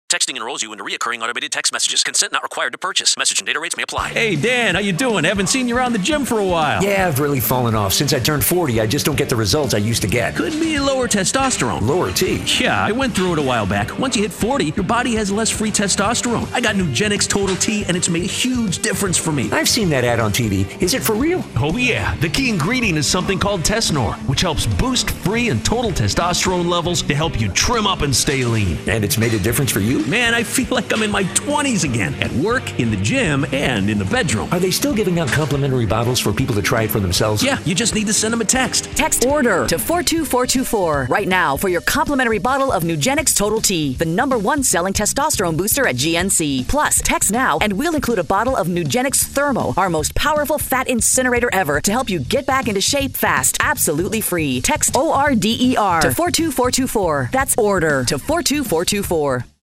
Texting enrolls you into recurring automated text messages. Consent not required to purchase. Message and data rates may apply. Hey, Dan, how you doing? Haven't seen you around the gym for a while. Yeah, I've really fallen off. Since I turned 40, I just don't get the results I used to get. Could be lower testosterone. Lower T? Yeah, I went through it a while back. Once you hit 40, your body has less free testosterone. I got Nugenix Total T, and it's made a huge difference for me. I've seen that ad on TV. Is it for real? Oh, yeah. The key ingredient is something called Tesnor, which helps boost free and total testosterone levels to help you trim up and stay lean. And it's made a difference for you? Man, I feel like I'm in my 20s again, at work, in the gym, and in the bedroom. Are they still giving out complimentary bottles for people to try it for themselves? Yeah, you just need to send them a text. Text ORDER to 42424 right now for your complimentary bottle of Nugenix Total T, the #1 selling testosterone booster at GNC. Plus, text now and we'll include a bottle of Nugenix Thermo, our most powerful fat incinerator ever, to help you get back into shape fast, absolutely free. Text ORDER to 42424. That's ORDER to 42424.